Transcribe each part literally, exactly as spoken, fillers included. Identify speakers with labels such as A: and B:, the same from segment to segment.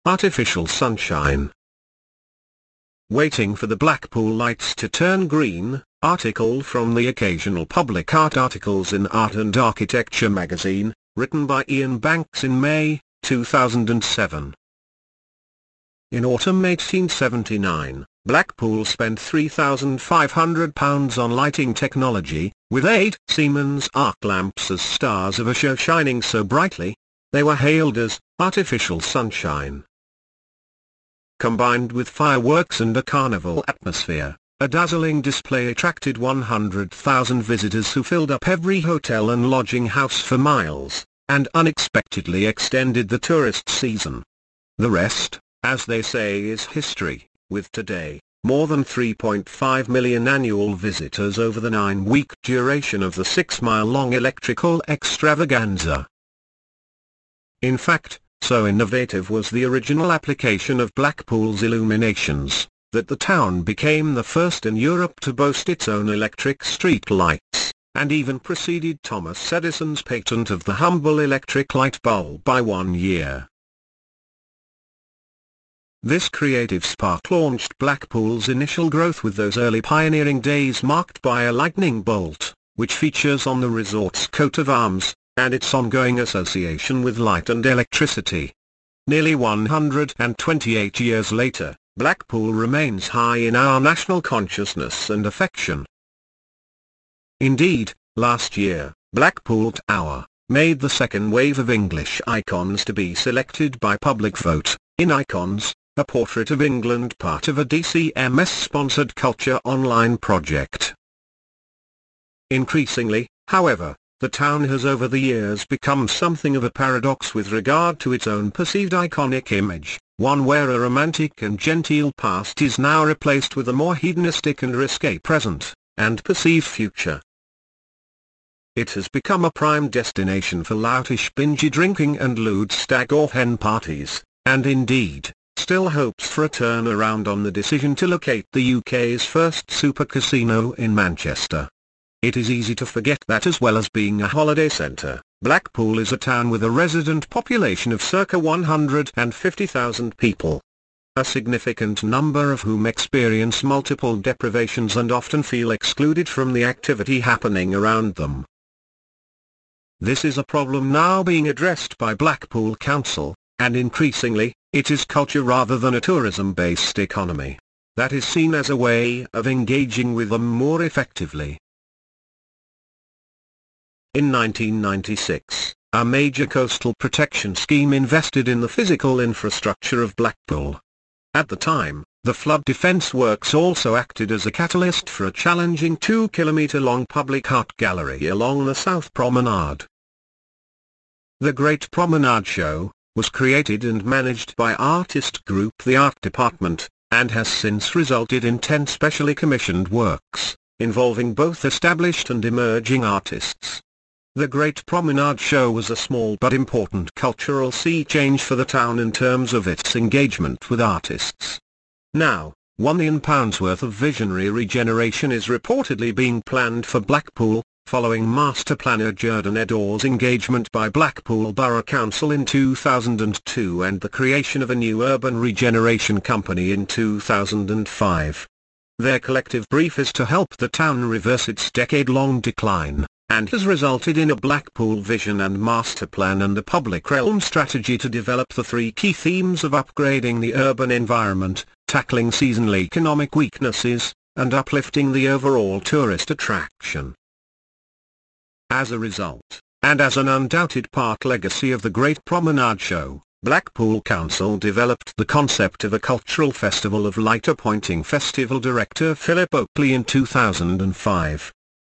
A: artificial sunshine. Waiting for the Blackpool lights to turn green, article from the occasional public art articles in Art and Architecture magazine, written by Ian Banks in May, two thousand seven. In autumn eighteen seventy-nine, Blackpool spent three thousand five hundred pounds on lighting technology, with eight Siemens arc lamps as stars of a show shining so brightly, they were hailed as artificial sunshine. Combined with fireworks and a carnival atmosphere, a dazzling display attracted one hundred thousand visitors who filled up every hotel and lodging house for miles, and unexpectedly extended the tourist season. The rest, as they say, is history, with today, more than three point five million annual visitors over the nine-week duration of the six-mile-long electrical extravaganza. In fact, so innovative was the original application of Blackpool's illuminations, that the town became the first in Europe to boast its own electric street lights, and even preceded Thomas Edison's patent of the humble electric light bulb by one year. This creative spark launched Blackpool's initial growth, with those early pioneering days marked by a lightning bolt, which features on the resort's coat of arms, and its ongoing association with light and electricity. Nearly one hundred twenty-eight years later, Blackpool remains high in our national consciousness and affection. Indeed, last year, Blackpool Tower made the second wave of English icons to be selected by public vote. In Icons, a portrait of England, part of a D C M S-sponsored Culture Online project. Increasingly, however, the town has over the years become something of a paradox with regard to its own perceived iconic image, one where a romantic and genteel past is now replaced with a more hedonistic and risque present, and perceived future. It has become a prime destination for loutish binge drinking and lewd stag or hen parties, and indeed, still hopes for a turnaround on the decision to locate the U K's first super casino in Manchester. It is easy to forget that as well as being a holiday centre, Blackpool is a town with a resident population of circa one hundred fifty thousand people. A significant number of whom experience multiple deprivations and often feel excluded from the activity happening around them. This is a problem now being addressed by Blackpool Council, and increasingly, it is culture rather than a tourism-based economy that is seen as a way of engaging with them more effectively. In nineteen ninety-six, a major coastal protection scheme invested in the physical infrastructure of Blackpool. At the time, the flood defence works also acted as a catalyst for a challenging two-kilometre-long public art gallery along the South Promenade. The Great Promenade Show was created and managed by artist group The Art Department, and has since resulted in ten specially commissioned works, involving both established and emerging artists. The Great Promenade Show was a small but important cultural sea change for the town in terms of its engagement with artists. Now, one million pounds worth of visionary regeneration is reportedly being planned for Blackpool, following Master Planner Jerdan Edor's engagement by Blackpool Borough Council in two thousand two and the creation of a new urban regeneration company in two thousand five. Their collective brief is to help the town reverse its decade-long decline, and has resulted in a Blackpool vision and master plan and a public realm strategy to develop the three key themes of upgrading the urban environment, tackling seasonal economic weaknesses, and uplifting the overall tourist attraction. As a result, and as an undoubted part legacy of the Great Promenade Show, Blackpool Council developed the concept of a cultural festival of light, appointing festival director Philip Oakley in two thousand five.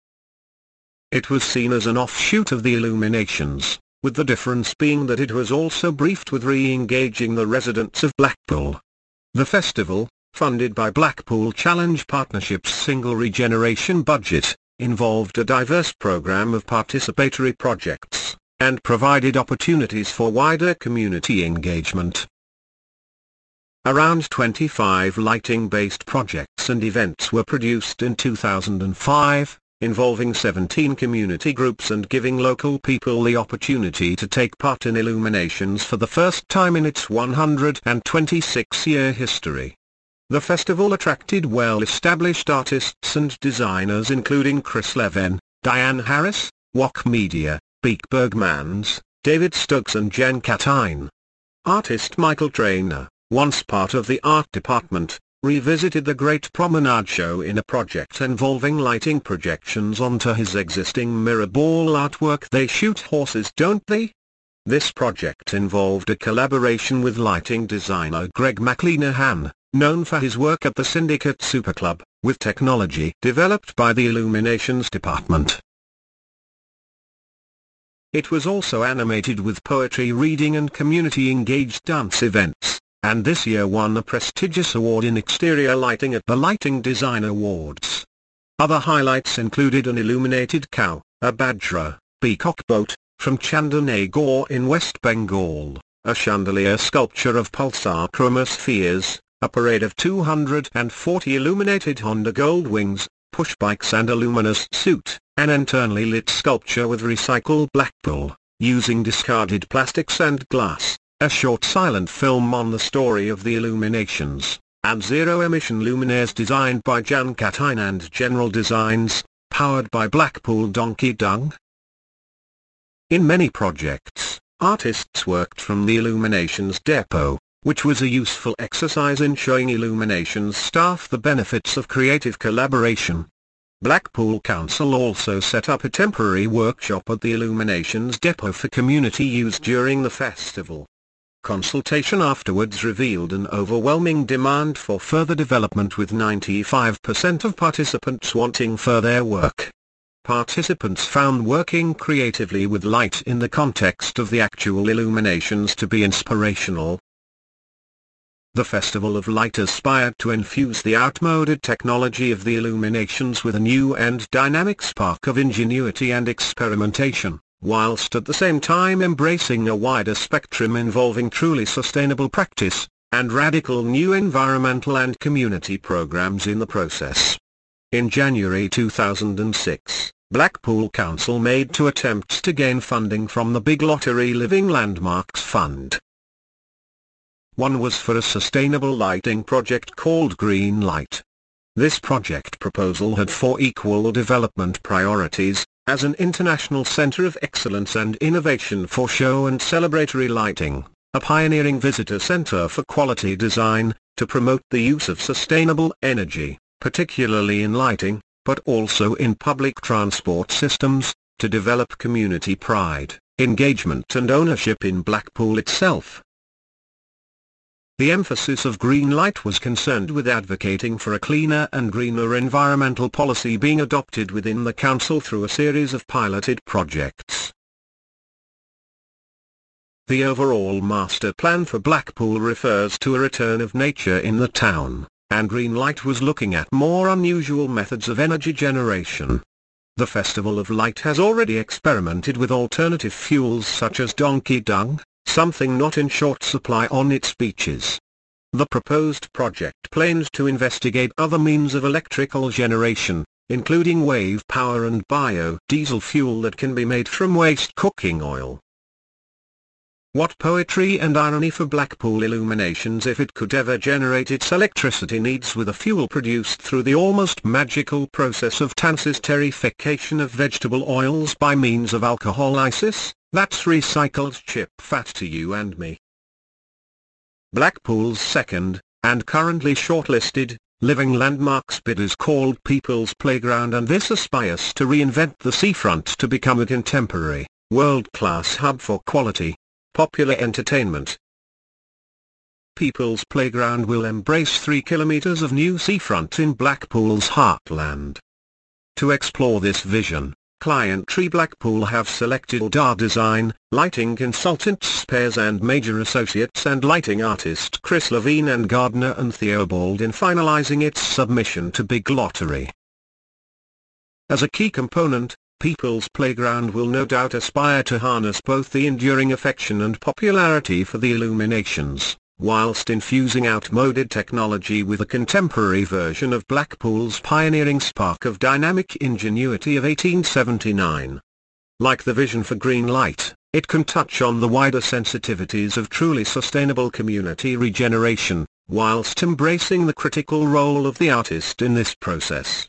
A: It was seen as an offshoot of the Illuminations, with the difference being that it was also briefed with re-engaging the residents of Blackpool. The festival, funded by Blackpool Challenge Partnership's single regeneration budget, involved a diverse program of participatory projects, and provided opportunities for wider community engagement. Around twenty-five lighting-based projects and events were produced in two thousand five, involving seventeen community groups and giving local people the opportunity to take part in illuminations for the first time in its one hundred twenty-six year history. The festival attracted well-established artists and designers including Chris Levin, Diane Harris, Wok Media, Beek Bergmans, David Stokes and Jen Catine. Artist Michael Trainer, once part of the art department, revisited the Great Promenade Show in a project involving lighting projections onto his existing mirror ball artwork They Shoot Horses Don't They? This project involved a collaboration with lighting designer Greg McLeanahan, known for his work at the Syndicate Superclub, with technology developed by the Illuminations department. It was also animated with poetry reading and community-engaged dance events, and this year won a prestigious award in exterior lighting at the Lighting Design Awards. Other highlights included an illuminated cow, a bajra, peacock boat, from Chandernagore in West Bengal, a chandelier sculpture of pulsar chromospheres, a parade of two hundred forty illuminated Honda Gold Wings, push bikes and a luminous suit, an internally lit sculpture with recycled Blackpool, using discarded plastics and glass, a short silent film on the story of the Illuminations, and zero-emission luminaires designed by Jan Catine and General Designs, powered by Blackpool Donkey Dung. In many projects, artists worked from the Illuminations depot, which was a useful exercise in showing Illuminations staff the benefits of creative collaboration. Blackpool Council also set up a temporary workshop at the Illuminations depot for community use during the festival. Consultation afterwards revealed an overwhelming demand for further development, with ninety-five percent of participants wanting further work. Participants found working creatively with light in the context of the actual illuminations to be inspirational. The Festival of Light aspired to infuse the outmoded technology of the Illuminations with a new and dynamic spark of ingenuity and experimentation, whilst at the same time embracing a wider spectrum involving truly sustainable practice, and radical new environmental and community programs in the process. In January two thousand six, Blackpool Council made two attempts to gain funding from the Big Lottery Living Landmarks Fund. One was for a sustainable lighting project called Green Light. This project proposal had four equal development priorities: as an international center of excellence and innovation for show and celebratory lighting, a pioneering visitor center for quality design, to promote the use of sustainable energy, particularly in lighting, but also in public transport systems, to develop community pride, engagement and ownership in Blackpool itself. The emphasis of Green Light was concerned with advocating for a cleaner and greener environmental policy being adopted within the council through a series of piloted projects. The overall master plan for Blackpool refers to a return of nature in the town, and Green Light was looking at more unusual methods of energy generation. The Festival of Light has already experimented with alternative fuels such as donkey dung, something not in short supply on its beaches. The proposed project plans to investigate other means of electrical generation, including wave power and biodiesel fuel that can be made from waste cooking oil. What poetry and irony for Blackpool Illuminations if it could ever generate its electricity needs with a fuel produced through the almost magical process of transesterification of vegetable oils by means of alcoholysis. That's recycled chip fat to you and me. Blackpool's second, and currently shortlisted, Living Landmarks bid is called People's Playground, and this aspires to reinvent the seafront to become a contemporary, world-class hub for quality, popular entertainment. People's Playground will embrace three kilometers of new seafront in Blackpool's heartland. To explore this vision, Client Tree Blackpool have selected Aldar Design, lighting consultants Spares and Major Associates and lighting artist Chris Levine and Gardner and Theobald in finalizing its submission to Big Lottery. As a key component, People's Playground will no doubt aspire to harness both the enduring affection and popularity for the Illuminations, whilst infusing outmoded technology with a contemporary version of Blackpool's pioneering spark of dynamic ingenuity of eighteen seventy-nine. Like the vision for green light, it can touch on the wider sensitivities of truly sustainable community regeneration, whilst embracing the critical role of the artist in this process.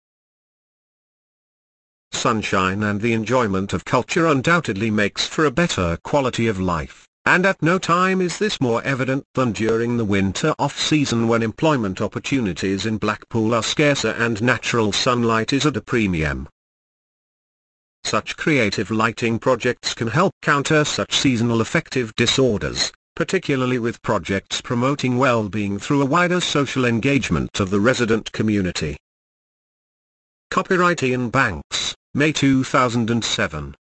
A: Sunshine and the enjoyment of culture undoubtedly makes for a better quality of life, and at no time is this more evident than during the winter off-season, when employment opportunities in Blackpool are scarcer and natural sunlight is at a premium. Such creative lighting projects can help counter such seasonal affective disorders, particularly with projects promoting well-being through a wider social engagement of the resident community. Copyright Ian Banks, May two thousand seven.